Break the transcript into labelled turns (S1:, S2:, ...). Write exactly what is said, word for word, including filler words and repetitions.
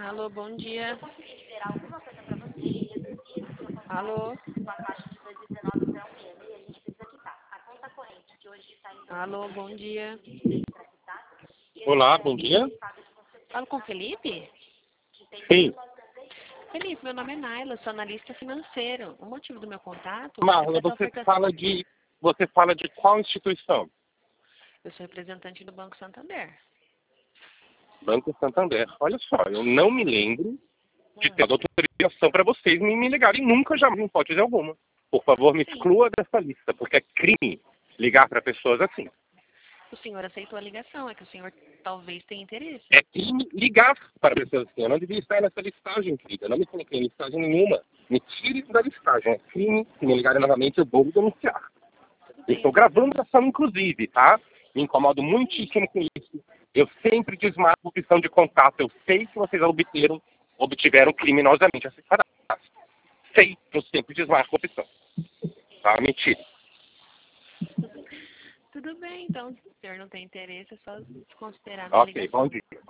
S1: Alô, bom dia. Alô? Alô, bom dia.
S2: Olá, bom dia.
S1: Falo com o Felipe?
S2: Sim.
S1: Felipe, meu nome é Naila, sou analista financeiro. O motivo do meu contato
S2: Marla,
S1: é para
S2: você
S1: oferta...
S2: fala de você fala de qual instituição?
S1: Eu sou representante do Banco Santander.
S2: Banco Santander. Olha só, eu não me lembro de
S1: Hum.
S2: ter dado autorização para vocês me, me ligarem nunca, jamais, em hipótese alguma. Por favor, me
S1: Sim.
S2: exclua dessa lista, porque é crime ligar para pessoas assim.
S1: O senhor aceitou a ligação, é que o senhor talvez tenha interesse.
S2: É crime ligar para pessoas assim. Eu não devia estar nessa listagem, querida. Eu não me coloquei em listagem nenhuma. Me tire da listagem. É crime. Se me ligarem novamente, eu vou denunciar.
S1: Tudo
S2: Eu
S1: bem,
S2: estou
S1: eu vou
S2: gravando
S1: denunciar.
S2: a ação, inclusive, tá? Me incomodo muitíssimo com isso. Eu sempre desmarco a opção de contato. Eu sei que vocês obteram, obtiveram criminosamente essa cadastro. Sei que eu sempre desmarco a opção. Tá? Mentira.
S1: Tudo bem, então, se o senhor não tem interesse, é só desconsiderar a minha
S2: Ok,
S1: ligação.
S2: bom dia.